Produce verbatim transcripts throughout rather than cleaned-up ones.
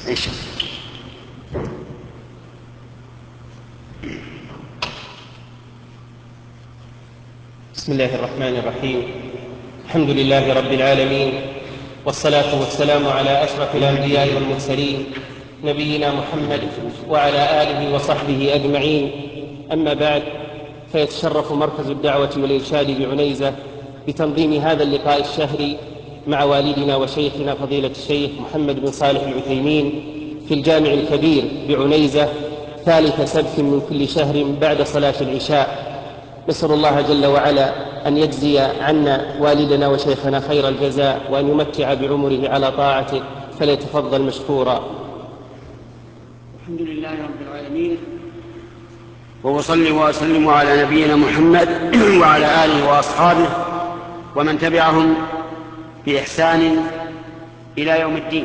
إيش؟ بسم الله الرحمن الرحيم. الحمد لله رب العالمين، والصلاة والسلام على أشرف الأنبياء والمرسلين نبينا محمد وعلى آله وصحبه أجمعين. أما بعد، فيتشرف مركز الدعوة والإرشاد بعنيزة بتنظيم هذا اللقاء الشهري مع والدنا وشيخنا فضيلة الشيخ محمد بن صالح العثيمين في الجامع الكبير بعنيزة ثالث سبت من كل شهر بعد صلاة العشاء. نسأل الله جل وعلا أن يجزي عنا والدنا وشيخنا خير الجزاء، وأن يمتع بعمره على طاعته، فليتفضل مشكورا. الحمد لله رب العالمين، وأصلي وأسلم على نبينا محمد وعلى آله وأصحابه ومن تبعهم بإحسان إلى يوم الدين.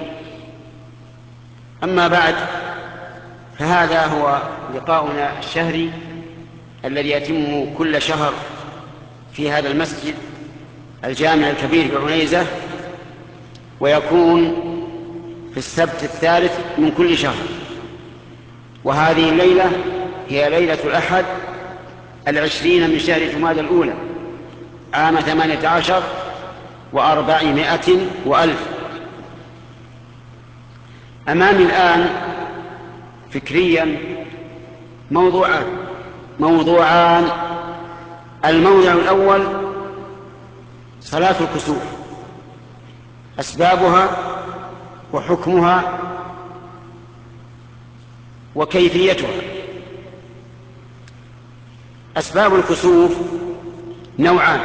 أما بعد، فهذا هو لقاؤنا الشهري الذي يتم كل شهر في هذا المسجد الجامع الكبير بعنيزة، ويكون في السبت الثالث من كل شهر. وهذه الليلة هي ليلة الأحد العشرين من شهر جمادى الأولى عام ثمانية عشر وأربعمائة وألف. أمامي الآن فكريا موضوعان موضوعان الموضوع الأول صلاة الكسوف، أسبابها وحكمها وكيفيتها. أسباب الكسوف نوعان: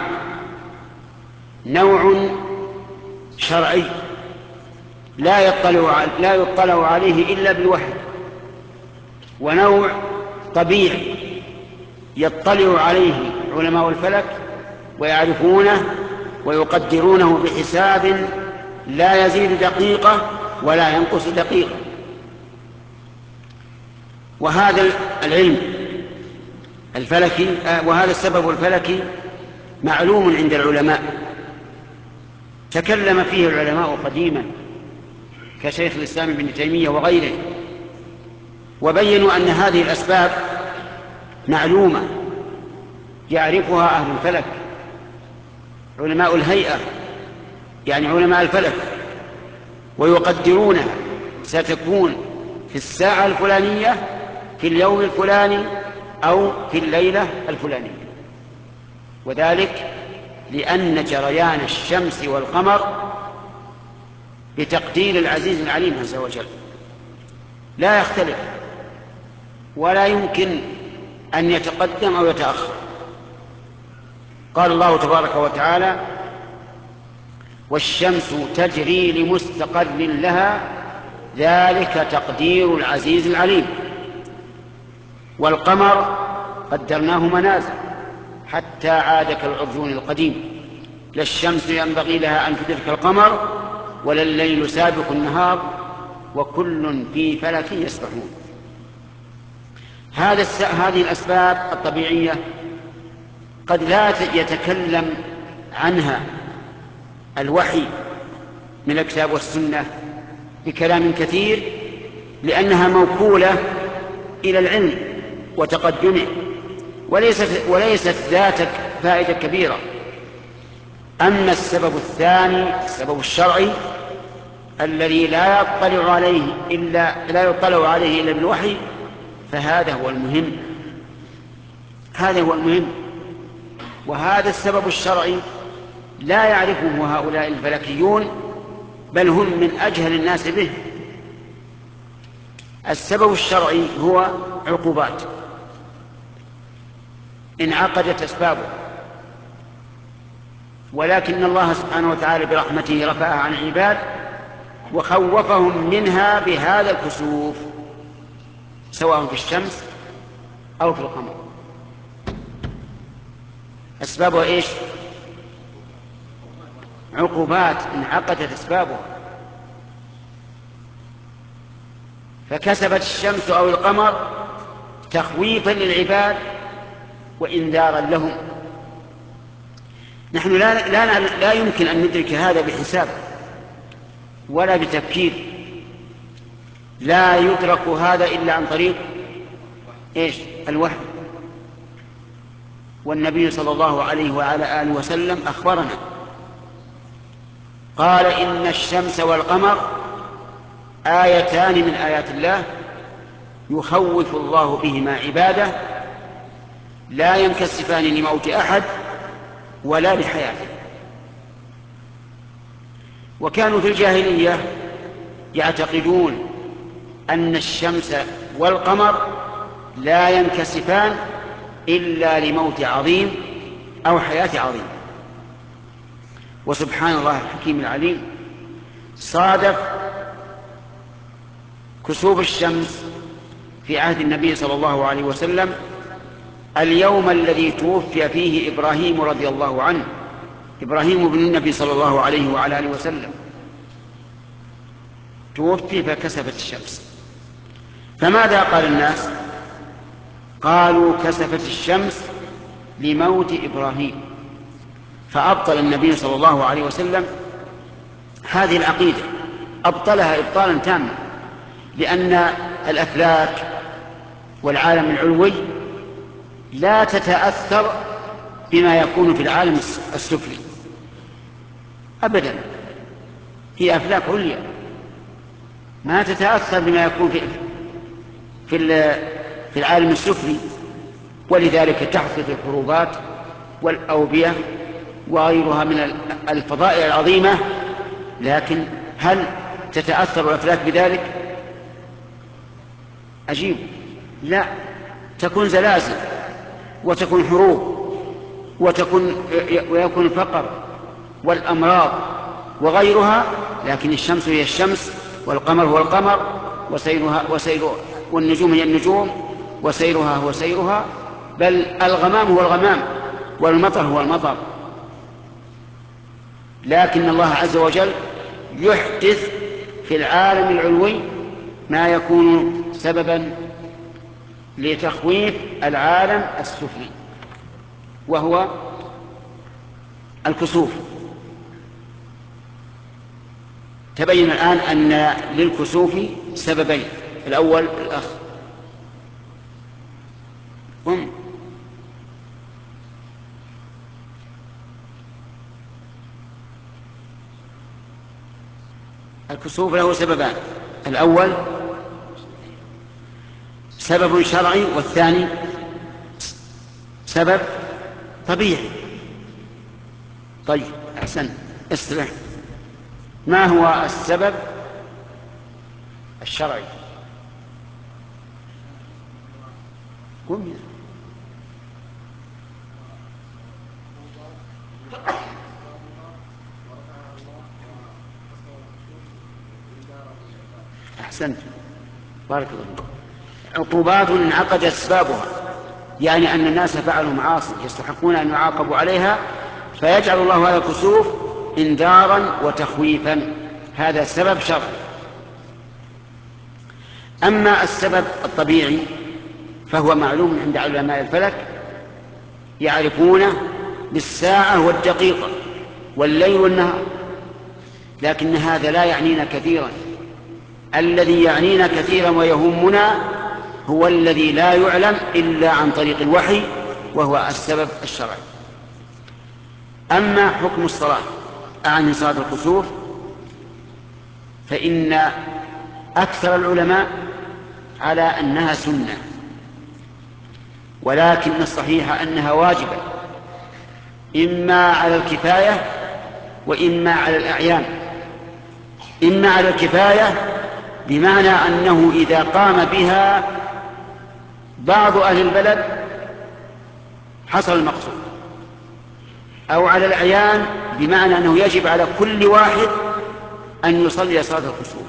نوع شرعي لا يطلع لا يطلع عليه إلا بالوحي، ونوع طبيعي يطلع عليه علماء الفلك ويعرفونه ويقدرونه بحساب لا يزيد دقيقة ولا ينقص دقيقة. وهذا العلم الفلكي وهذا السبب الفلكي معلوم عند العلماء، تكلم فيه العلماء قديما كشيخ الإسلام ابن تيمية وغيره، وبينوا أن هذه الأسباب معلومة يعرفها أهل الفلك، علماء الهيئة يعني علماء الفلك، ويقدرونها ستكون في الساعة الفلانية في اليوم الفلاني أو في الليلة الفلانية. وذلك لأن جريان الشمس والقمر بتقدير العزيز العليم عز وجل لا يختلف، ولا يمكن أن يتقدم أو يتأخر. قال الله تبارك وتعالى: والشمس تجري لمستقر لها ذلك تقدير العزيز العليم. والقمر قدرناه منازل حتى عاد كالعرجون القديم. لا الشمس ينبغي لها أن تدرك القمر ولا الليل سابق النهار وكل في فلك يسبحون. هذا الس... هذه الأسباب الطبيعية قد لا يتكلم عنها الوحي من الكتاب والسنة بكلام كثير، لأنها موكولة إلى العلم وتقدمه، وليست, وليست ذات فائدة كبيرة. أما السبب الثاني السبب الشرعي الذي لا يطلع عليه إلا لا يطلع عليه إلا بالوحي، فهذا هو المهم هذا هو المهم وهذا السبب الشرعي لا يعرفه هؤلاء الفلكيون، بل هم من أجهل الناس به. السبب الشرعي هو عقوبات انعقدت أسبابه، ولكن الله سبحانه وتعالى برحمته رفعها عن العباد وخوفهم منها بهذا الكسوف، سواء في الشمس أو في القمر. أسبابها إيش؟ عقوبات انعقدت أسبابها، فكسبت الشمس أو القمر تخويفا للعباد وإنذارا لهم. نحن لا, لا, لا يمكن أن ندرك هذا بحساب ولا بتفكير، لا يدرك هذا إلا عن طريق إيش؟ الوحي. والنبي صلى الله عليه وعلى آله وسلم أخبرنا قال إن الشمس والقمر آيتان من آيات الله يخوف الله بهما عباده لا ينكسفان لموت أحد ولا لحياته. وكانوا في الجاهلية يعتقدون أن الشمس والقمر لا ينكسفان إلا لموت عظيم أو حياة عظيم. وسبحان الله الحكيم العليم صادف كسوف الشمس في عهد النبي صلى الله عليه وسلم اليوم الذي توفي فيه إبراهيم رضي الله عنه، إبراهيم بن النبي صلى الله عليه وعلى آله وسلم توفي فكسفت الشمس. فماذا قال الناس؟ قالوا كسفت الشمس لموت إبراهيم. فأبطل النبي صلى الله عليه وسلم هذه العقيدة، أبطلها إبطالا تاما، لأن الأفلاك والعالم العلوي لا تتأثر بما يكون في العالم السفلي أبدا. هي أفلاك عليا ما تتأثر بما يكون في في, في العالم السفلي، ولذلك تحدث الحروبات والأوبية وغيرها من الفضائل العظيمة. لكن هل تتأثر الأفلاك بذلك؟ عجيب، لا، تكون زلازل وتكون حروب وتكون ويكون الفقر والأمراض وغيرها، لكن الشمس هي الشمس والقمر هو القمر وسيرها وسيرها والنجوم هي النجوم وسيرها هو سيرها، بل الغمام هو الغمام والمطر هو المطر. لكن الله عز وجل يحدث في العالم العلوي ما يكون سببا لتخويف العالم السفلي، وهو الكسوف. تبين الآن أن للكسوف سببين. الأول الأخ قم. الكسوف له سببان، الأول سبب شرعي والثاني سبب طبيعي. طيب أحسن، استرح. ما هو السبب الشرعي؟ قم. أحسنت، بارك الله فيك. عقوبات انعقدت أسبابها، يعني أن الناس فعلوا معاصي يستحقون أن يعاقبوا عليها، فيجعل الله هذا الكسوف انذارا وتخويفا. هذا سبب شرعي. أما السبب الطبيعي فهو معلوم عند علماء الفلك، يعرفونه بالساعة والدقيقة والليل والنهار، لكن هذا لا يعنينا كثيرا. الذي يعنينا كثيرا ويهمنا هو الذي لا يعلم إلا عن طريق الوحي، وهو السبب الشرعي. أما حكم الصلاة عن صلاة الكسوف فإن أكثر العلماء على أنها سنة، ولكن الصحيح أنها واجبة، إما على الكفاية وإما على الأعيان. إما على الكفاية بمعنى أنه إذا قام بها بعض أهل البلد حصل المقصود، أو على الأعيان بمعنى أنه يجب على كل واحد أن يصلي صلاة الكسوف.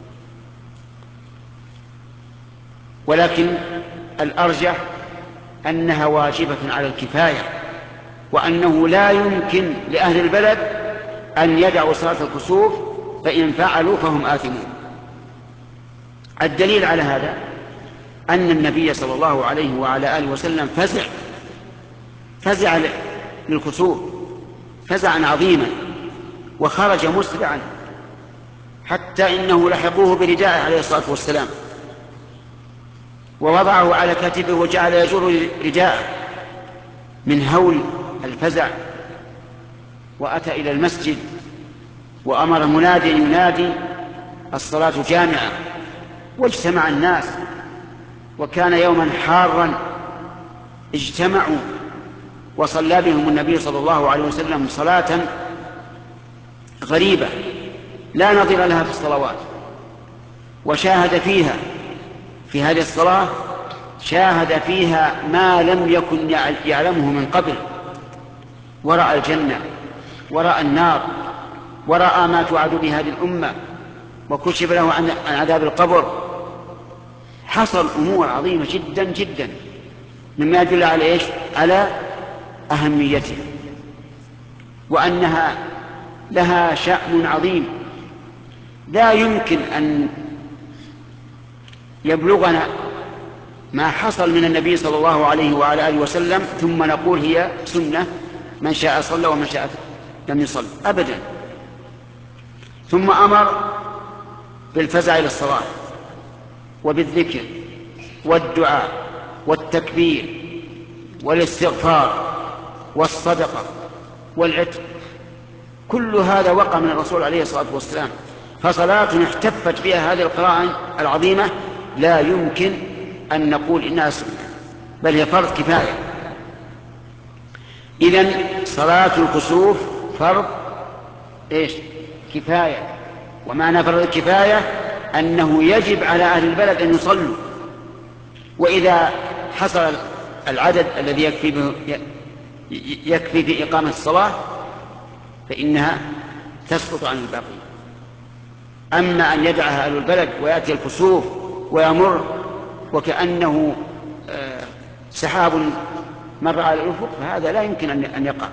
ولكن الأرجح أنها واجبة على الكفاية، وأنه لا يمكن لأهل البلد أن يدعوا صلاة الكسوف، فإن فعلوا فهم آثمون. الدليل على هذا أن النبي صلى الله عليه وعلى آله وسلم فزع فزع للكسوف فزعا عظيما، وخرج مسرعا حتى إنه لحقوه برداءه عليه الصلاة والسلام ووضعه على كتفه وجعل يجر رداءه من هول الفزع، وأتى إلى المسجد وأمر منادي ينادي الصلاة جامعة، واجتمع الناس، وكان يوما حارا، اجتمعوا وصلى بهم النبي صلى الله عليه وسلم صلاة غريبة لا نظير لها في الصلوات، وشاهد فيها في هذه الصلاة شاهد فيها ما لم يكن يعلمه من قبل، ورأى الجنة ورأى النار ورأى ما توعد به هذه الأمة، وكشف له عن عذاب القبر. حصل أمور عظيمة جدا جدا مما يدل على إيش؟ على أهميتها، وأنها لها شأن عظيم لا يمكن أن يبلغنا ما حصل من النبي صلى الله عليه وعلى آله وسلم ثم نقول هي سنة، من شاء صلى ومن شاء لم يصل أبدا. ثم أمر بالفزع إلى الصلاة وبالذكر والدعاء والتكبير والاستغفار والصدقة والعتق، كل هذا وقع من الرسول عليه الصلاة والسلام. فصلاة احتفت بها هذه القراءة العظيمة لا يمكن أن نقول إنها سنة، بل هي فرض كفاية. إذن صلاة الكسوف فرض إيش؟ كفاية. ومعنى فرض الكفاية أنه يجب على أهل البلد أن يصلوا، وإذا حصل العدد الذي يكفي به يكفي في إقامة الصلاة فإنها تسقط عن الباقي. أما أن يدعها أهل البلد ويأتي الكسوف ويمر وكأنه سحاب مر على الأفق فهذا لا يمكن أن يقع.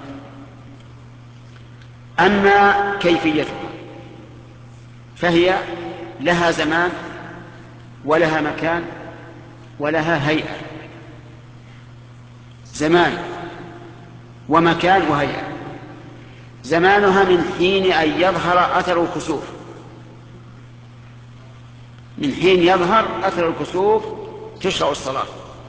أما كيفيتها فهي لها زمان ولها مكان ولها هيئة، زمان ومكان وهيئة. زمانها من حين أن يظهر أثر الكسوف، من حين يظهر أثر الكسوف تشرع الصلاة.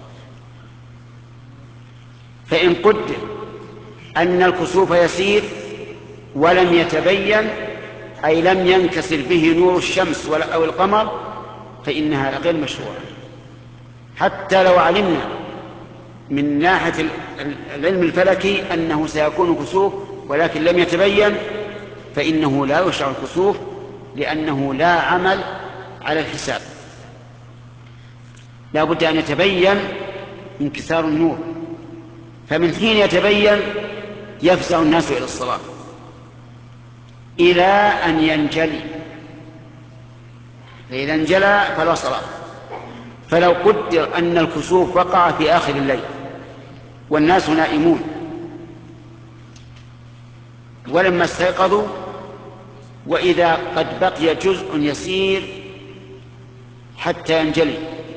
فإن قدر أن الكسوف يسير ولم يتبين أي لم ينكسر به نور الشمس أو القمر فإنها غير مشروعة، حتى لو علمنا من ناحية العلم الفلكي أنه سيكون كسوف ولكن لم يتبين فإنه لا يشرع الكسوف، لأنه لا عمل على الحساب. لا بد أن يتبين انكسار النور، فمن حين يتبين يفزع الناس إلى الصلاة إلى أن ينجلي، فإذا انجلى فلا صلاة. فلو قدر أن الكسوف وقع في آخر الليل والناس نائمون ولما استيقظوا وإذا قد بقي جزء يسير حتى ينجلي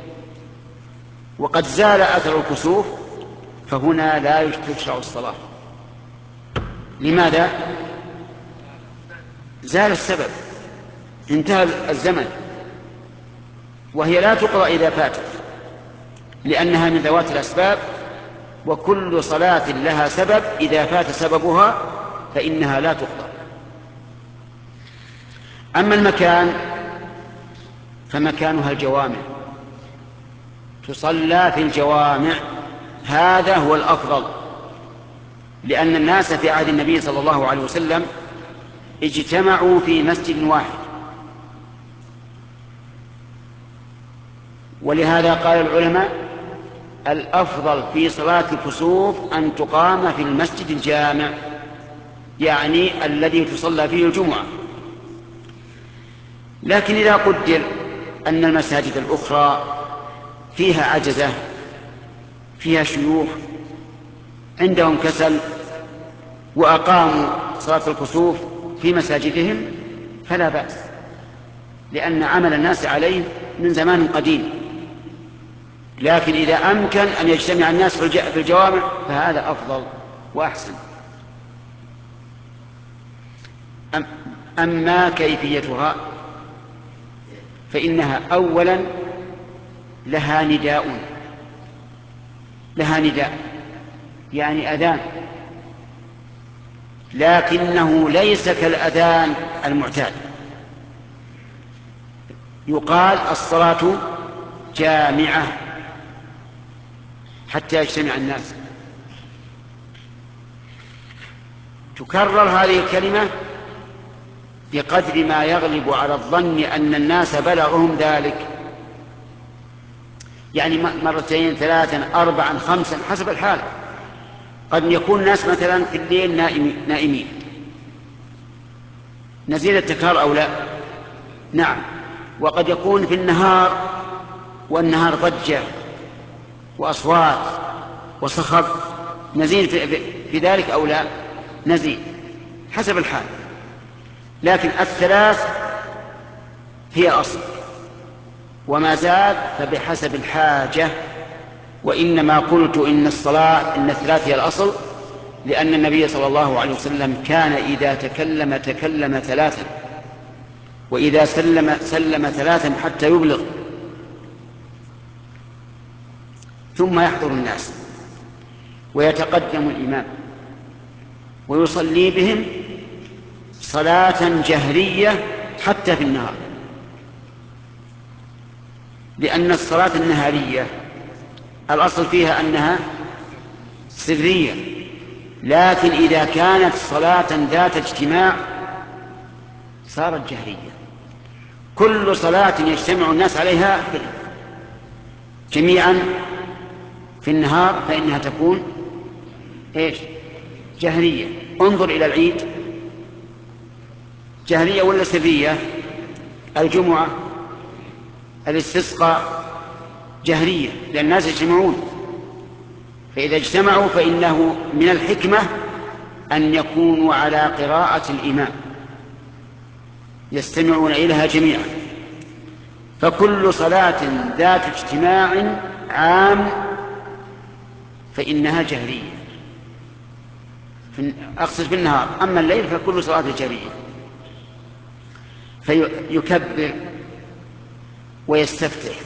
وقد زال أثر الكسوف فهنا لا تشرع الصلاة. لماذا؟ زال السبب، انتهى الزمن، وهي لا تقضى إذا فاتت لأنها من ذوات الأسباب، وكل صلاة لها سبب إذا فات سببها فإنها لا تقضى. أما المكان فمكانها الجوامع، تصلى في الجوامع، هذا هو الأفضل، لأن الناس في عهد النبي صلى الله عليه وسلم اجتمعوا في مسجد واحد، ولهذا قال العلماء الأفضل في صلاة الكسوف أن تقام في المسجد الجامع، يعني الذي تصلى فيه الجمعة. لكن إذا قدر أن المساجد الأخرى فيها عجزة، فيها شيوخ عندهم كسل وأقاموا صلاة الكسوف في مساجدهم فلا بأس، لأن عمل الناس عليه من زمان قديم. لكن إذا أمكن أن يجتمع الناس في الجوامع فهذا أفضل وأحسن. أما كيفيتها فإنها أولا لها نداء لها نداء يعني أذان، لكنه ليس كالأذان المعتاد. يقال الصلاة جامعة حتى يجتمع الناس. تكرر هذه الكلمة بقدر ما يغلب على الظن أن الناس بلغهم ذلك، يعني مرتين ثلاثا أربعا خمسا حسب الحال. قد يكون الناس مثلا في الليل نائمين، نزيل التكرار أو لا؟ نعم. وقد يكون في النهار والنهار ضجة وأصوات وصخب، نزيل في ذلك أو لا؟ نزيل حسب الحال. لكن الثلاث هي أصل، وما زاد فبحسب الحاجة. وإنما قلت إن الصلاة إن الثلاث هي الأصل لأن النبي صلى الله عليه وسلم كان إذا تكلم تكلم ثلاثا، وإذا سلم سلم ثلاثا حتى يبلغ، ثم يحضر الناس ويتقدم الإمام ويصلي بهم صلاة جهرية حتى في النهار، لأن الصلاة النهارية الأصل فيها أنها سرية، لكن إذا كانت صلاة ذات اجتماع صارت جهرية. كل صلاة يجتمع الناس عليها جميعا في النهار فإنها تكون إيش؟ جهرية. انظر إلى العيد، جهرية ولا سرية؟ الجمعة، الاستسقاء جهرية لأن الناس يجتمعون، فإذا اجتمعوا فإنه من الحكمة أن يكونوا على قراءة الإمام يستمعون إليها جميعا. فكل صلاة ذات اجتماع عام فإنها جهرية، أقصد في النهار. أما الليل فكل صلاة جهرية. فيكبر ويستفتح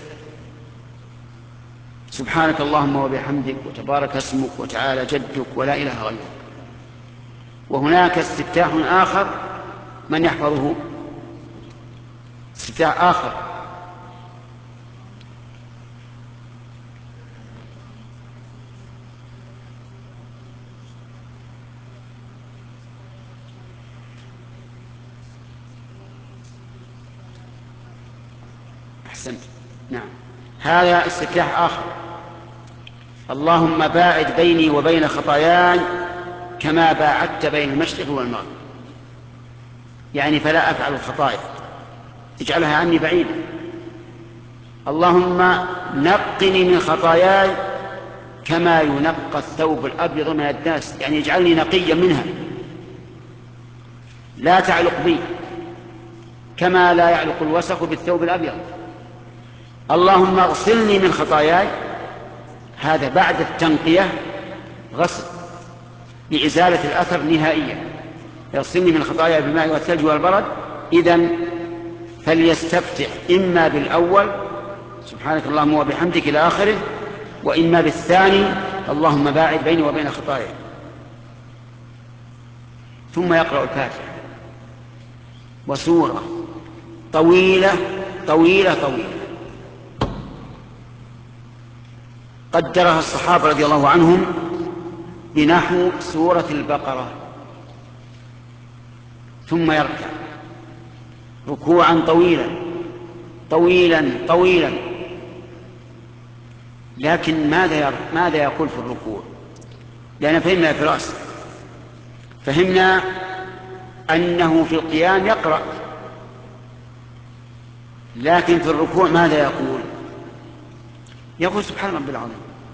سبحانك اللهم وبحمدك وتبارك اسمك وتعالى جدك ولا إله غيرك. وهناك استفتاح آخر من يحفظه، استفتاح آخر أحسنت. نعم، هذا استفتاح آخر. اللهم باعد بيني وبين خطاياي كما باعدت بين المشرق والمغرب، يعني فلا أفعل الخطايا، اجعلها عني بعيدا. اللهم نقني من خطاياي كما ينقى الثوب الأبيض من الدنس، يعني اجعلني نقيا منها لا تعلق بي كما لا يعلق الوسخ بالثوب الأبيض. اللهم اغسلني من خطاياي، هذا بعد التنقية غسل لإزالة الأثر نهائيا. يغسلني من خطاياي بالماء والثلج والبرد، إذن فليستفتح إما بالأول سبحانك اللهم وبحمدك إلى آخره، وإما بالثاني اللهم باعد بيني وبين خطاياي، ثم يقرأ الفاتحة وسورة طويلة طويلة طويلة قدرها الصحابة رضي الله عنهم بنحو سورة البقرة، ثم يركع ركوعا طويلا طويلا طويلا. لكن ماذا ماذا يقول في الركوع؟ لأن فهمنا في رأس فهمنا أنه في القيام يقرأ، لكن في الركوع ماذا يقول؟ يقول سبحان ربي العظيم،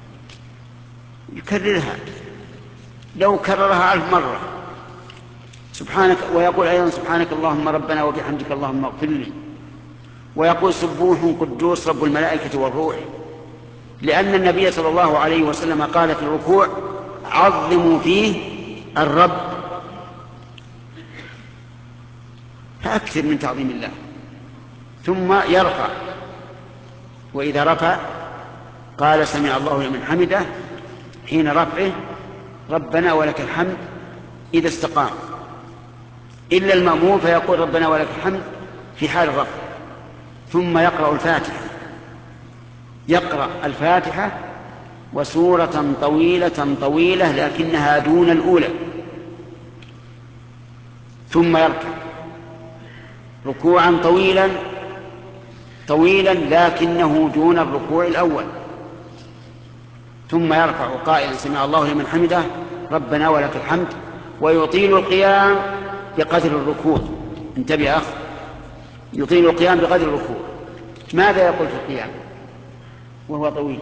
يكررها لو كررها ألف مرة سبحانك، ويقول أيضا سبحانك اللهم ربنا وبحمدك اللهم اغفر لي، ويقول سبوح قدوس رب الملائكة والروح، لأن النبي صلى الله عليه وسلم قال في الركوع عظموا فيه الرب، فأكثر من تعظيم الله. ثم يرفع، وإذا رفع قال سمع الله لمن حمده حين رفعه ربنا ولك الحمد إذا استقام، إلا المأموم فيقول ربنا ولك الحمد في حال الرفع. ثم يقرأ الفاتحة، يقرأ الفاتحة وسورة طويلة طويلة لكنها دون الأولى، ثم يركع ركوعا طويلا طويلا لكنه دون الركوع الأول، ثم يرفع قائلا سمع الله لمن حمده ربنا ولك الحمد، ويطيل القيام بقدر الركوع. انتبه يا أخ، يطيل القيام بقدر الركوع. ماذا يقول في القيام وهو طويل؟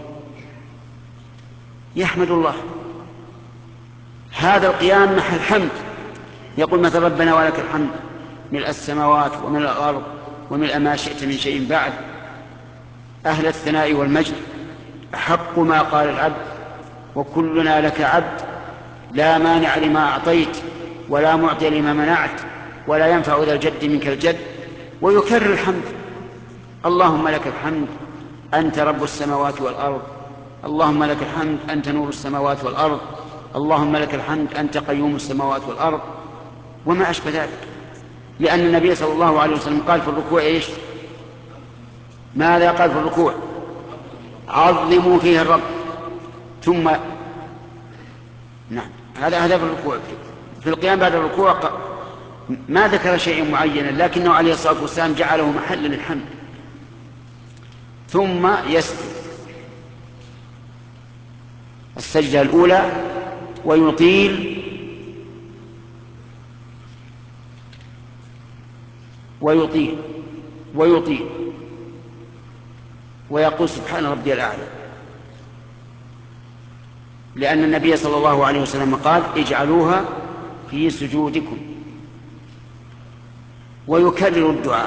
يحمد الله. هذا القيام محل حمد، يقول مثلا ربنا ولك الحمد ملء السماوات وملء الأرض وملء ما شئت من شيء بعد، أهل الثناء والمجد، أحق ما قال العبد وكلنا لك عبد، لا مانع لما أعطيت ولا معطي لما منعت ولا ينفع ذا الجد منك الجد. ويكرر الحمد، اللهم لك الحمد أنت رب السماوات والأرض، اللهم لك الحمد أنت نور السماوات والأرض، اللهم لك الحمد أنت قيوم السماوات والأرض، وما أشبه ذلك. لأن النبي صلى الله عليه وسلم قال في الركوع إيش؟ ماذا قال في الركوع؟ عظموا فيه الرب. ثم نعم، هذا هذا في الركوع. في القيام بعد الركوع ما ذكر شيء معينا، لكنه عليه الصلاة والسلام جعله محلا للحمد. ثم يسجد السجدة الأولى ويطيل ويطيل ويطيل ويقول سبحان ربي الأعلى، لأن النبي صلى الله عليه وسلم قال اجعلوها في سجودكم. ويكرر الدعاء،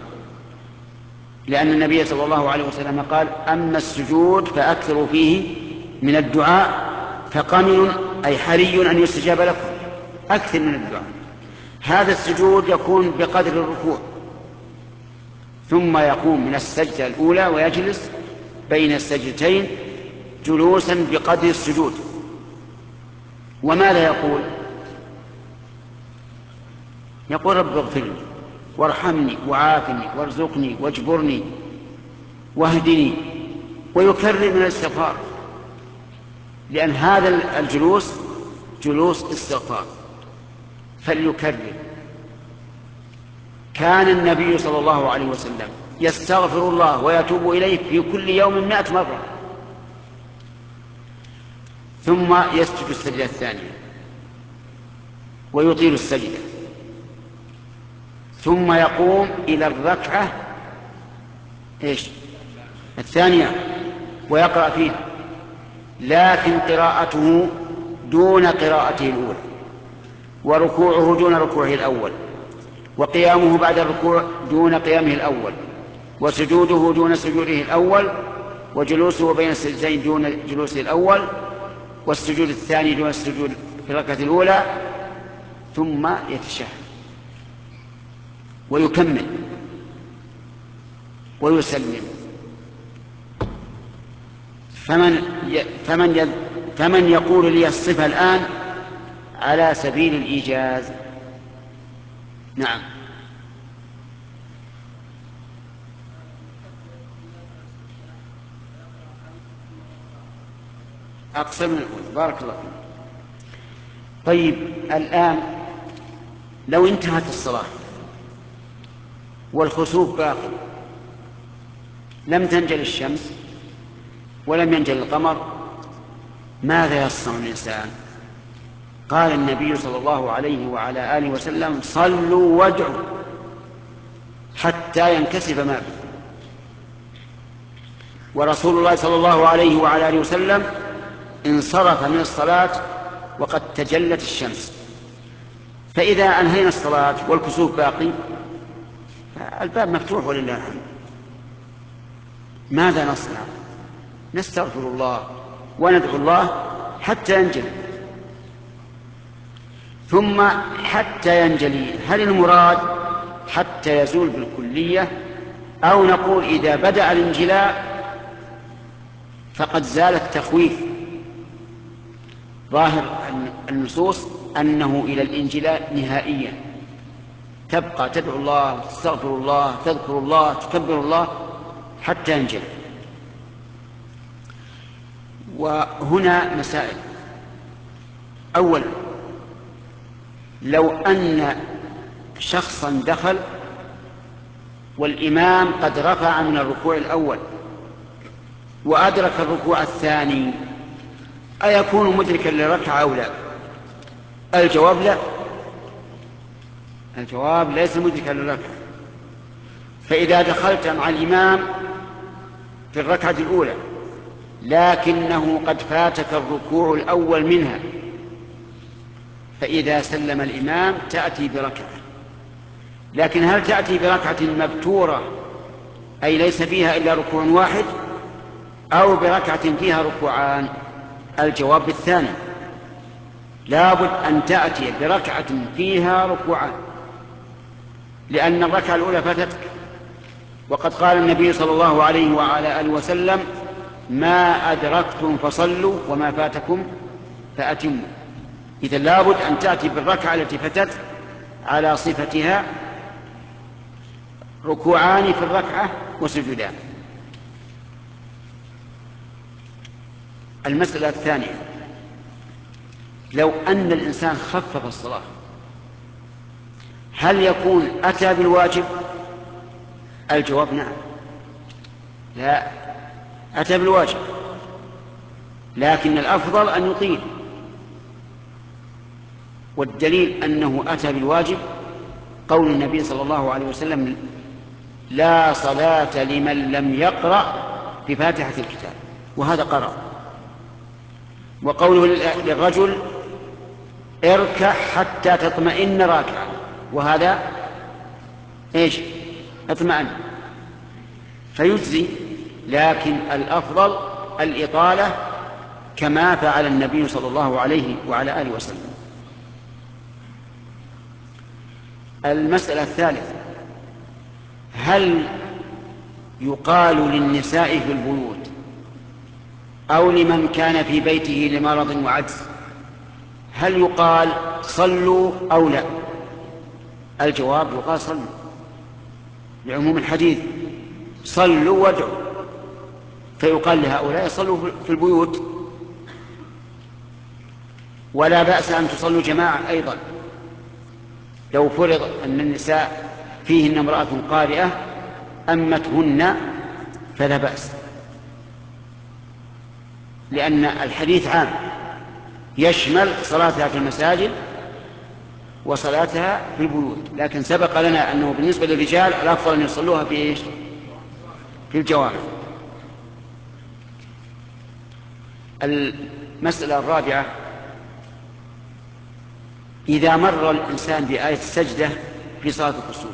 لأن النبي صلى الله عليه وسلم قال أما السجود فأكثروا فيه من الدعاء فقمن أي حري أن يستجاب لكم، أكثر من الدعاء. هذا السجود يكون بقدر الركوع، ثم يقوم من السجدة الأولى ويجلس بين السجدتين جلوسا بقدر السجود. وماذا يقول؟ يقول رب اغفر لي وارحمني وعافني وارزقني واجبرني واهدني، ويكرر من الاستغفار، لأن هذا الجلوس جلوس استغفار فليكرر. كان النبي صلى الله عليه وسلم يستغفر الله ويتوب إليه في كل يوم مائة مرة، ثم يسجد السجدة الثانية ويطيل السجدة، ثم يقوم إلى الركعة إيش؟ الثانية ويقرأ فيها، لكن قراءته دون قراءته الأولى، وركوعه دون ركوعه الأول، وقيامه بعد الركوع دون قيامه الأول، وسجوده دون سجوده الأول، وجلوسه بين السجدين دون جلوسه الأول، والسجود الثاني دون السجود في الركعة الأولى، ثم يتشهد ويكمل ويسلم. فمن فمن فمن يقول لي الصفة الآن على سبيل الإيجاز؟ نعم. أقصر من الأول. بارك الله فيك. طيب الآن لو انتهت الصلاة والخسوف باقي، لم تنجل الشمس ولم ينجل القمر، ماذا يصنع الإنسان؟ قال النبي صلى الله عليه وعلى آله وسلم صلوا وادعوا حتى ينكسف ما به. ورسول الله صلى الله عليه وعلى آله وسلم انصرف من الصلاة وقد تجلت الشمس، فإذا أنهينا الصلاة والكسوف باقي الباب مفتوح ولله الحمد، ماذا نصنع؟ نستغفر الله وندعو الله حتى ينجلي. ثم حتى ينجلي، هل المراد حتى يزول بالكلية أو نقول إذا بدأ الانجلاء فقد زال التخويف. ظاهر النصوص أنه إلى الانجلاء نهائيا، تبقى تدعو الله، تستغفر الله، تذكر الله، تكبر الله حتى ينجل. وهنا مسائل. أولا، لو أن شخصا دخل والإمام قد رفع من الركوع الأول وأدرك الركوع الثاني، أيكون مدركا للركعة أو لا؟ الجواب لا، الجواب ليس مدركا للركعة. فإذا دخلت مع الإمام في الركعة الأولى لكنه قد فاتك الركوع الأول منها، فإذا سلم الإمام تأتي بركعة. لكن هل تأتي بركعة مبتورة أي ليس فيها إلا ركوع واحد، أو بركعة فيها ركوعان؟ الجواب الثاني، لابد أن تأتي بركعة فيها ركوعان، لأن الركعة الأولى فاتتك. وقد قال النبي صلى الله عليه وعلى آله وسلم: ما أدركتم فصلوا وما فاتكم فأتموا. إذن لابد أن تأتي بالركعة التي فاتت على صفتها، ركوعان في الركعة وسجودان. المسألة الثانية، لو أن الإنسان خفف الصلاة هل يكون أتى بالواجب؟ الجواب نعم، لا، أتى بالواجب، لكن الأفضل أن يطيل. والدليل أنه أتى بالواجب قول النبي صلى الله عليه وسلم: لا صلاة لمن لم يقرأ بفاتحة الكتاب، وهذا قرأ. وقوله للرجل: اركع حتى تطمئن راكعا، وهذا ايش؟ اطمئن، فيجزي. لكن الأفضل الإطالة كما فعل النبي صلى الله عليه وعلى آله وسلم. المسألة الثالثة، هل يقال للنساء في البيوت أو لمن كان في بيته لمرض وعجز، هل يقال صلوا أو لا؟ الجواب يقال صلوا، لعموم الحديث: صلوا وادعوا. فيقال لهؤلاء صلوا في البيوت، ولا بأس أن تصلوا جماعة أيضا. لو فرض أن النساء فيهن امرأة قارئة أمتهن فلا بأس، لأن الحديث عام يشمل صلاتها في المساجد وصلاتها في البيوت. لكن سبق لنا أنه بالنسبة للرجال الأفضل أن يصلوها في إيش؟ في الجوامع. المسألة الرابعة، إذا مر الإنسان بآية السجدة في صلاة الكسوف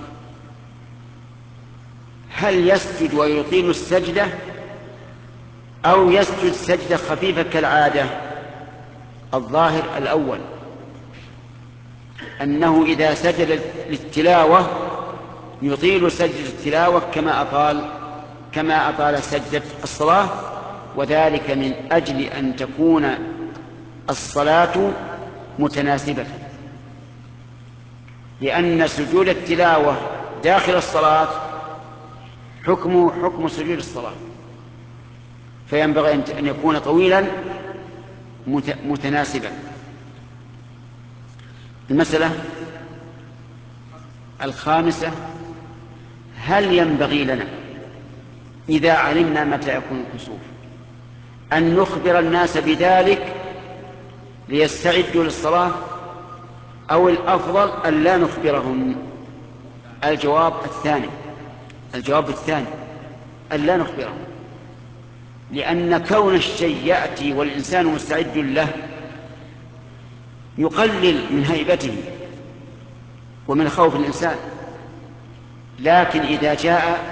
هل يسجد ويطيل السجدة أو يسجد سجدة خفيفة كالعادة؟ الظاهر الأول، أنه إذا سجد للتلاوة يطيل سجدة التلاوة كما أطال كما أطال سجدة الصلاة، وذلك من أجل أن تكون الصلاة متناسبة، لأن سجود التلاوة داخل الصلاة حكمه حكم سجود الصلاة، فينبغي أن يكون طويلا متناسبا. المسألة الخامسة، هل ينبغي لنا إذا علمنا متى يكون الكسوف أن نخبر الناس بذلك ليستعدوا للصلاة، أو الأفضل أن لا نخبرهم؟ الجواب الثاني، الجواب الثاني أن لا نخبرهم، لأن كون الشيء يأتي والإنسان مستعد له يقلل من هيبته ومن خوف الإنسان. لكن إذا جاء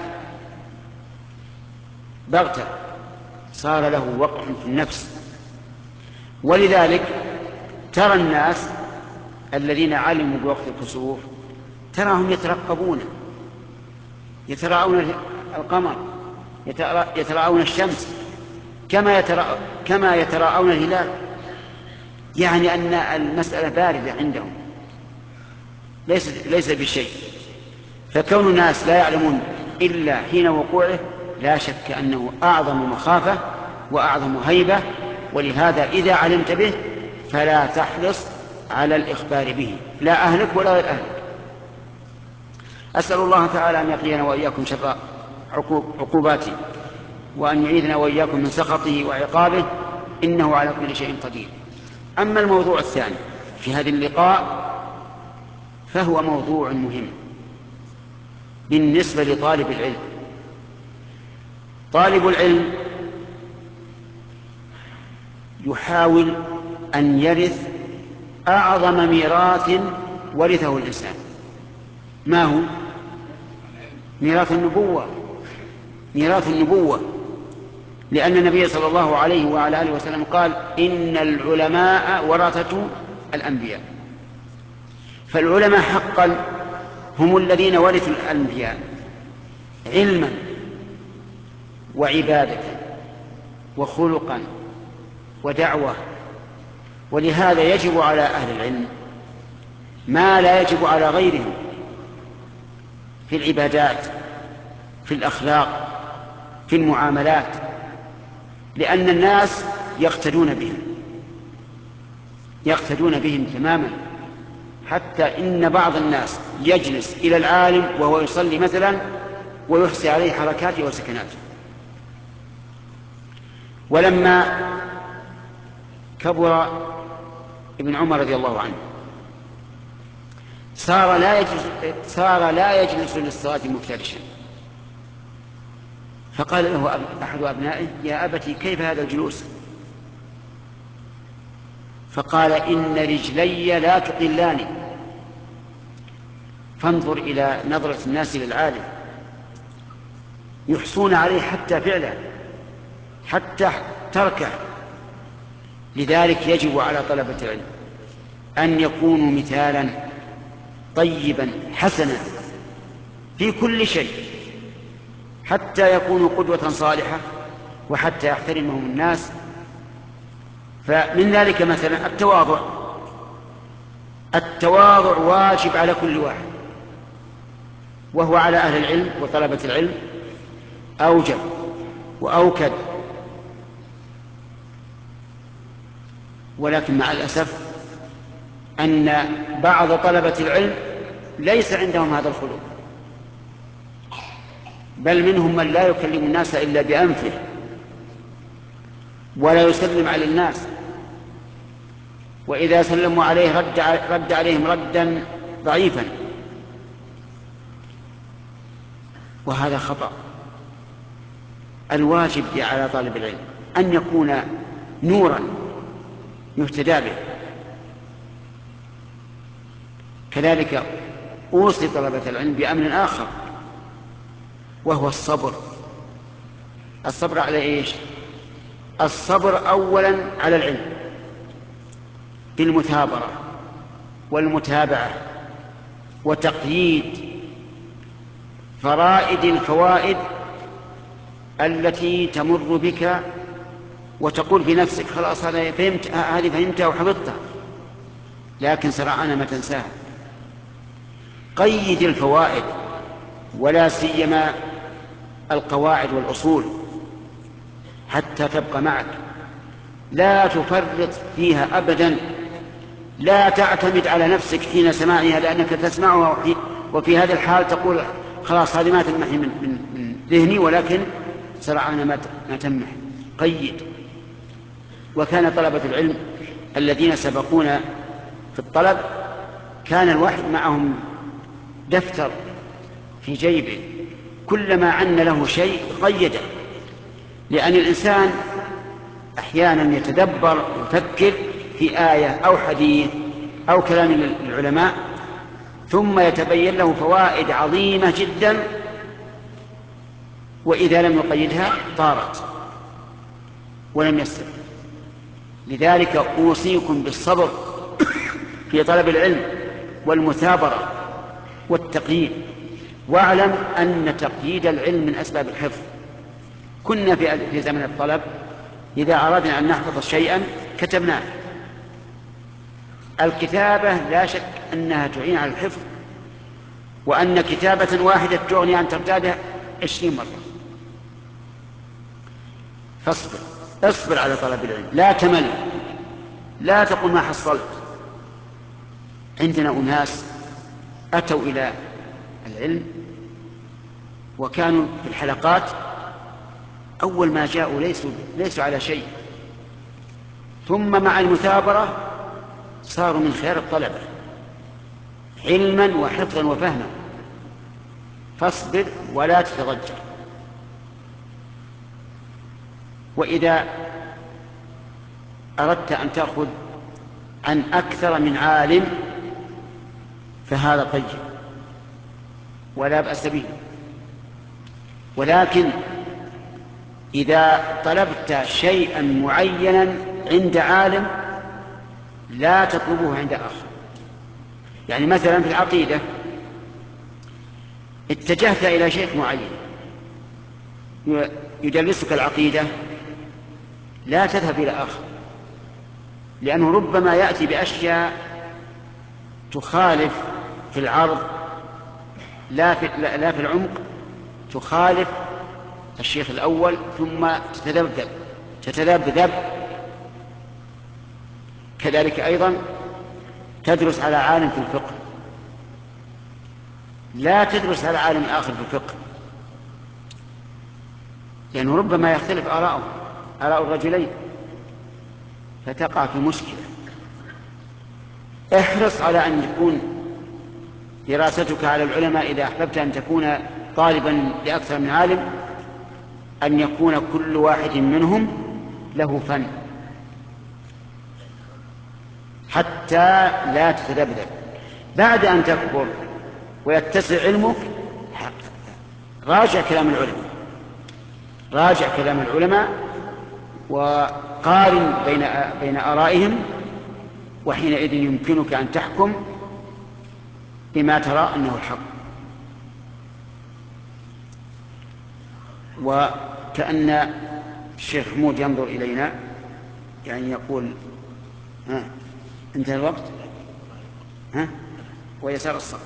بغتة صار له وقع في النفس. ولذلك ترى الناس الذين علموا بوقت الكسوف تراهم يترقبون يتراءون القمر، يتراءون الشمس كما يتراءون كما يتراءون الهلال، يعني أن المسألة باردة عندهم ليس ليس بشيء. فكون الناس لا يعلمون إلا حين وقوعه لا شك أنه أعظم مخافة وأعظم هيبة، ولهذا إذا علمت به فلا تحرص على الإخبار به، لا أهلك ولا غير أهلك. أسأل الله تعالى أن يقينا وإياكم شر عقوباته، وأن يعيذنا وإياكم من سخطه وعقابه، إنه على كل شيء قدير. أما الموضوع الثاني في هذا اللقاء فهو موضوع مهم بالنسبة لطالب العلم. طالب العلم يحاول أن يرث أعظم ميراث ورثه الإنسان. ما هو؟ ميراث النبوة. ميراث النبوة، لأن النبي صلى الله عليه وعلى آله وسلم قال: إن العلماء ورثة الأنبياء. فالعلماء حقا هم الذين ورثوا الأنبياء علما وعبادة وخلقا ودعوة. ولهذا يجب على أهل العلم ما لا يجب على غيرهم في العبادات، في الأخلاق، في المعاملات، لأن الناس يقتدون بهم يقتدون بهم تماما، حتى إن بعض الناس يجلس إلى العالم وهو يصلي مثلا ويحصي عليه حركاته وسكناته. ولما كبر ابن عمر رضي الله عنه صار لا يجلس, صار لا يجلس للصلاة مفترشا، فقال له أحد أبنائه: يا أبتي كيف هذا الجلوس؟ فقال: إن رجلي لا تقلاني، فانظر إلى نظرة الناس للعالم، يحصون عليه حتى فعله، حتى تركه. لذلك يجب على طلبة العلم أن يكونوا مثالا طيبا حسنا في كل شيء، حتى يكونوا قدوة صالحة، وحتى يحترمهم الناس. فمن ذلك مثلا التواضع. التواضع واجب على كل واحد، وهو على أهل العلم وطلبة العلم أوجب وأوكد. ولكن مع الأسف أن بعض طلبة العلم ليس عندهم هذا الخلق، بل منهم من لا يكلم الناس إلا بأنفه، ولا يسلم على الناس، وإذا سلموا عليه رد, رد عليهم ردا ضعيفا، وهذا خطأ. الواجب على طالب العلم أن يكون نورا يهتدى به. كذلك أوصي طلبة العلم بأمر آخر، وهو الصبر. الصبر على إيش؟ الصبر أولا على العلم بالمثابرة والمتابعة وتقييد فرائد الفوائد التي تمر بك، وتقول في نفسك: خلاص هذا فهمت، هذه فهمتها وحفظتها، لكن سرعان ما تنساها. قيد الفوائد، ولا سيما القواعد والأصول، حتى تبقى معك، لا تفرط فيها أبدا. لا تعتمد على نفسك حين سماعها، لأنك تسمعها وفي هذا الحال تقول: خلاص هذه ما تلمح من, من, من ذهني، ولكن سرعان ما تمح. قيد. وكان طلبة العلم الذين سبقونا في الطلب كان الواحد معهم دفتر في جيبه، كلما عن له شيء قيده، لأن الإنسان أحيانا يتدبر ويفكر في آية أو حديث أو كلام العلماء، ثم يتبين له فوائد عظيمة جدا، وإذا لم يقيدها طارت ولم يستفد. لذلك أوصيكم بالصبر في طلب العلم والمثابرة والتقييد. واعلم أن تقييد العلم من أسباب الحفظ. كنا في زمن الطلب إذا أردنا أن نحفظ شيئا كتبناه. الكتابة لا شك أنها تعين على الحفظ، وأن كتابة واحدة تغني أن ترتادها عشرين مرة. فاصبر، اصبر على طلب العلم، لا تمل، لا تقل ما حصلت. عندنا أناس أتوا إلى العلم وكانوا في الحلقات أول ما جاءوا ليسوا, ليسوا على شيء، ثم مع المثابرة صاروا من خيار الطلبة علما وحفظا وفهما. فاصبر ولا تتضجر. وإذا أردت أن تأخذ عن أكثر من عالم فهذا طيب ولا بأس به، ولكن إذا طلبت شيئا معينا عند عالم لا تطلبه عند آخر. يعني مثلا في العقيدة اتجهت إلى شيخ معين يدرسك العقيدة، لا تذهب إلى آخر، لأنه ربما يأتي بأشياء تخالف في العرض لا في, لا في العمق، تخالف الشيخ الأول، ثم تتذبذب تتذبذب. كذلك أيضا تدرس على عالم في الفقه، لا تدرس على عالم آخر في الفقه، لأنه ربما يختلف آراءه آراء الرجلين فتقع في مشكلة. احرص على أن يكون دراستك على العلماء إذا أحببت أن تكون طالبا لأكثر من عالم أن يكون كل واحد منهم له فن حتى لا تتذبذب. بعد أن تكبر ويتسع علمك راجع كلام العلماء، راجع كلام العلماء وقارن بين بين آرائهم، وحينئذ يمكنك أن تحكم بما ترى أنه الحق. وكأن الشيخ حمود ينظر إلينا يعني يقول ها انتهى الوقت، ها ويسار الصف.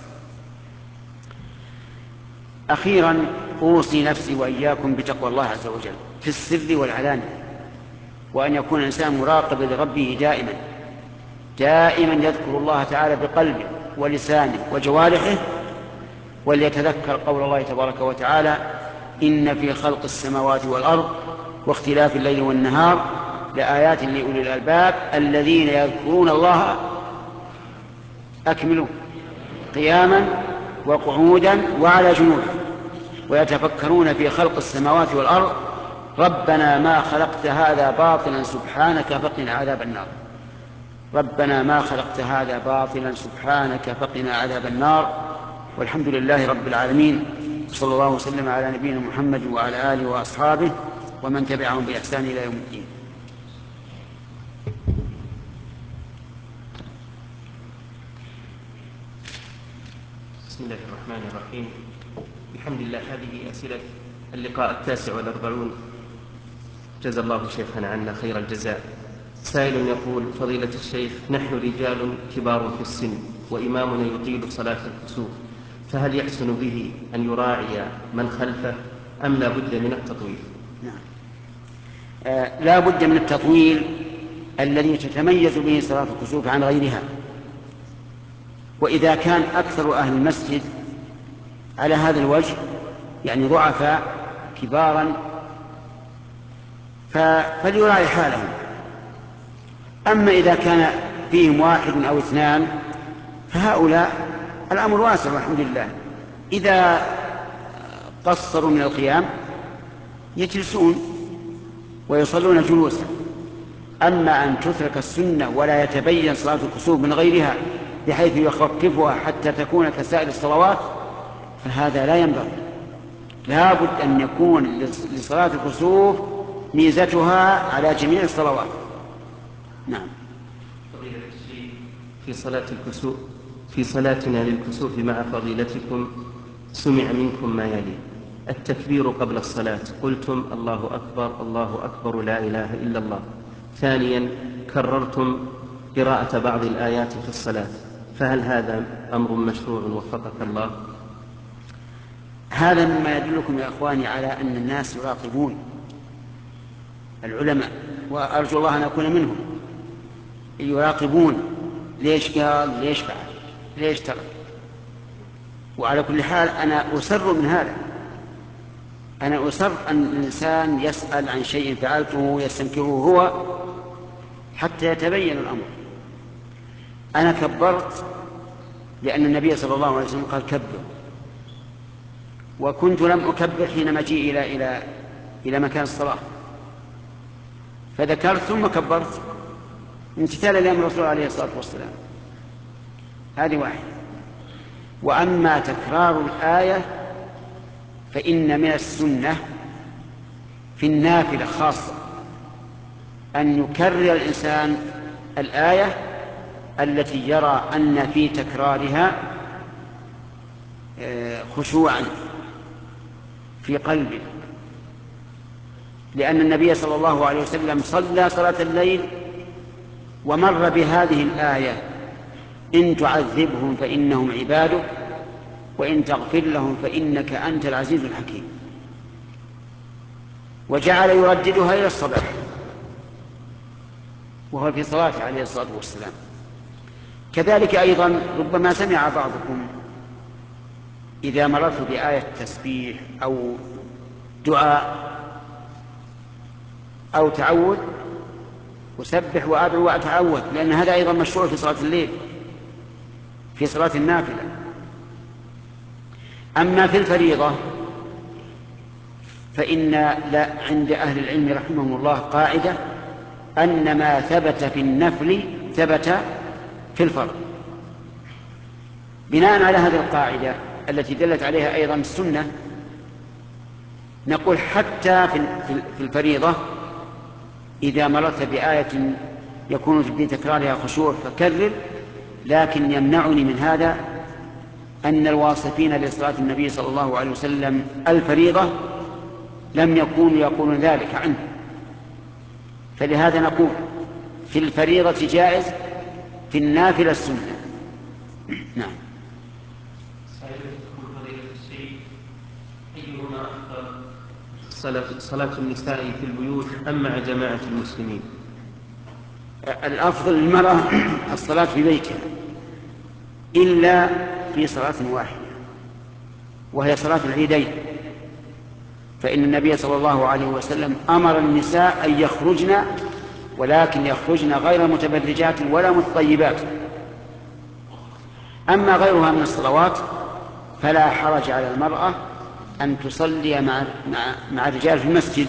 أخيرا أوصي نفسي وإياكم بتقوى الله عز وجل في السر والعلانية، وأن يكون الإنسان مراقبا لربه دائما دائما يذكر الله تعالى بقلبه ولسانه وجوارحه، وليتذكر قول الله تبارك وتعالى: إن في خلق السماوات والأرض واختلاف الليل والنهار لآيات لأولي الألباب الذين يذكرون الله أكملوا قياما وقعودا وعلى جنوبهم ويتفكرون في خلق السماوات والأرض ربنا ما خلقت هذا باطلا سبحانك فقنا عذاب النار. ربنا ما خلقت هذا باطلا سبحانك فقنا عذاب النار. والحمد لله رب العالمين، صلى الله وسلم على نبينا محمد وعلى آله وأصحابه ومن تبعهم بإحسان إلى يوم الدين. بسم الله الرحمن الرحيم. الحمد لله. هذه أسئلة اللقاء التاسع والأربعون. جزا الله شيخنا عنا خير الجزاء. سائل يقول: فضيلة الشيخ، نحن رجال كبار في السن وإمامنا يطيل صلاة الكسوف، فهل يحسن به أن يراعي من خلفه أم لا بد من التطويل؟ نعم. آه لا بد من التطويل الذي تتميز به صلاة الكسوف عن غيرها. وإذا كان أكثر أهل المسجد على هذا الوجه يعني ضعفاء كبارا فليراعي حالهم. أما إذا كان فيهم واحد أو اثنان فهؤلاء الأمر واسع والحمد لله. إذا قصروا من القيام يجلسون ويصلون جلوسا. أما أن تترك السنة ولا يتبين صلاة الكسوف من غيرها بحيث يخففها حتى تكون كسائر الصلوات فهذا لا ينبغي. لا بد أن يكون لصلاة الكسوف ميزتها على جميع الصلوات. نعم. في صلاة الكسوف في صلاتنا للكسوف مع فضيلتكم سمع منكم ما يلي: التكبير قبل الصلاة، قلتم الله أكبر الله أكبر لا إله إلا الله. ثانيا، كررتم قراءة بعض الآيات في الصلاة، فهل هذا أمر مشروع وفقك الله؟ هذا مما يدلكم يا إخواني على أن الناس يراقبون العلماء، وأرجو الله أن أكون منهم. يراقبون ليش قال، ليش فعل، ليش ترك. وعلى كل حال أنا أسر من هذا، أنا أسر أن الإنسان يسأل عن شيء فعلته يستنكره هو حتى يتبين الأمر. أنا كبرت لأن النبي صلى الله عليه وسلم قال كبر، وكنت لم أكبر حين مجيء إلى إلى إلى مكان الصلاة، فذكرت ثم كبرت امتثالا لأمر الرسول عليه الصلاة والسلام. هذه واحدة. وأما تكرار الآية فإن من السنة في النافلة خاصة أن يكرر الإنسان الآية التي يرى أن في تكرارها خشوعا في قلبه، لأن النبي صلى الله عليه وسلم صلى صلاة الليل ومر بهذه الآية: إن تعذبهم فإنهم عبادك وإن تغفر لهم فإنك أنت العزيز الحكيم، وجعل يرددها إلى الصباح وهو في صلاته عليه الصلاة والسلام. كذلك أيضا ربما سمع بعضكم إذا مررت بآية تسبيح أو دعاء أو تعوذ أسبح وأدعو وأتعوذ، لأن هذا أيضا مشروع في صلاة الليل، في صلاة النافلة. أما في الفريضة فإن لا عند أهل العلم رحمهم الله قاعدة أن ما ثبت في النفل ثبت في الفرض. بناء على هذه القاعدة التي دلت عليها أيضا السنة، نقول حتى في الفريضة إذا مررت بآية يكون في تكرارها خشوع فكرر، لكن يمنعني من هذا أن الواصفين لصلاة النبي صلى الله عليه وسلم الفريضة لم يكونوا يقولون ذلك عنه، فلهذا نقول في الفريضة جائز، في النافلة السنة. نعم. أيهما أفضل، صلاة النساء في البيوت أم مع جماعة المسلمين؟ الأفضل للمرأة الصلاة في بيتها إلا في صلاة واحدة وهي صلاة العيدين، فإن النبي صلى الله عليه وسلم أمر النساء أن يخرجن، ولكن يخرجن غير متبرجات ولا متطيبات. أما غيرها من الصلوات فلا حرج على المرأة أن تصلي مع, مع, مع الرجال في المسجد،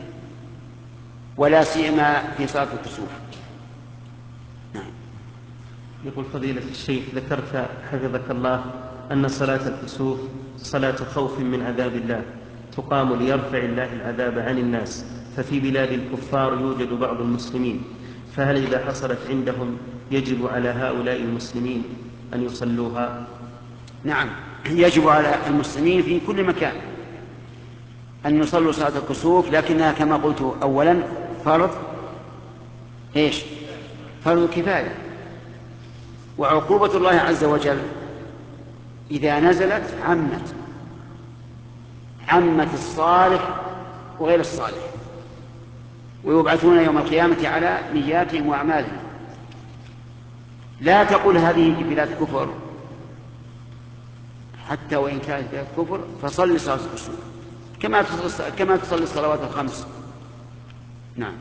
ولا سيما في صلاة الكسوف. نعم. يقول فضيلة الشيخ: ذكرت حفظك الله أن صلاة الكسوف صلاة خوف من عذاب الله تقام ليرفع الله العذاب عن الناس، ففي بلاد الكفار يوجد بعض المسلمين، فهل إذا حصلت عندهم يجب على هؤلاء المسلمين أن يصلوها؟ نعم، يجب على المسلمين في كل مكان أن يصلوا صلاة الكسوف، لكنها كما قلت أولا فرض إيش؟ فرض كفاية. وعقوبة الله عز وجل إذا نزلت عمت عمت الصالح وغير الصالح، ويبعثون يوم القيامة على نياتهم وأعمالهم. لا تقل هذه بلاد كفر، حتى وإن كانت بلاد كفر فصل صلاة الكسوف كما تصلي كما تصلي الصلوات الخمس. نعم.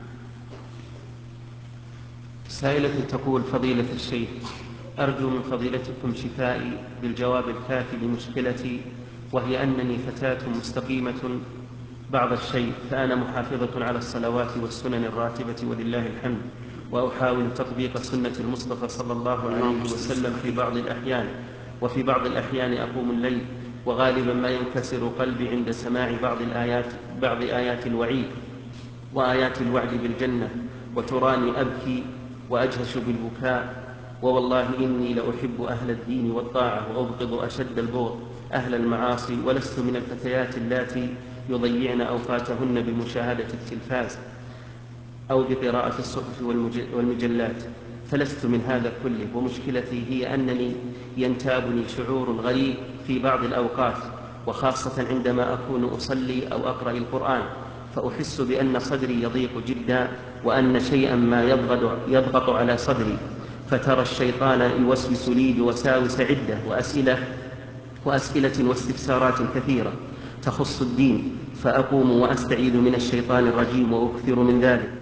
سائلة تقول: فضيلة الشيخ، أرجو من فضيلتكم شفائي بالجواب الكافي لمشكلتي، وهي أنني فتاة مستقيمة بعض الشيء، فأنا محافظة على الصلوات والسنن الراتبة ولله الحمد، وأحاول تطبيق سنة المصطفى صلى الله عليه وسلم في بعض الأحيان، وفي بعض الأحيان أقوم الليل، وغالبا ما ينكسر قلبي عند سماع بعض الآيات بعض آيات الوعيد وآيات الوعد بالجنة، وتراني أبكي وأجهش بالبكاء، ووالله إني لأحب أهل الدين والطاعة وأبغض أشد البغض أهل المعاصي، ولست من الفتيات اللاتي يضيعن أوقاتهن بمشاهدة التلفاز أو بقراءة الصحف والمجلات، فلست من هذا كله. ومشكلتي هي أنني ينتابني شعور غريب في بعض الأوقات، وخاصة عندما أكون أصلي أو أقرأ القرآن، فأحس بأن صدري يضيق جدا وأن شيئا ما يضغط, يضغط على صدري، فترى الشيطان يوسوس لي بوساوس عدة وأسئلة, وأسئلة واستفسارات كثيرة تخص الدين، فأقوم وأستعيذ من الشيطان الرجيم وأكثر من ذلك.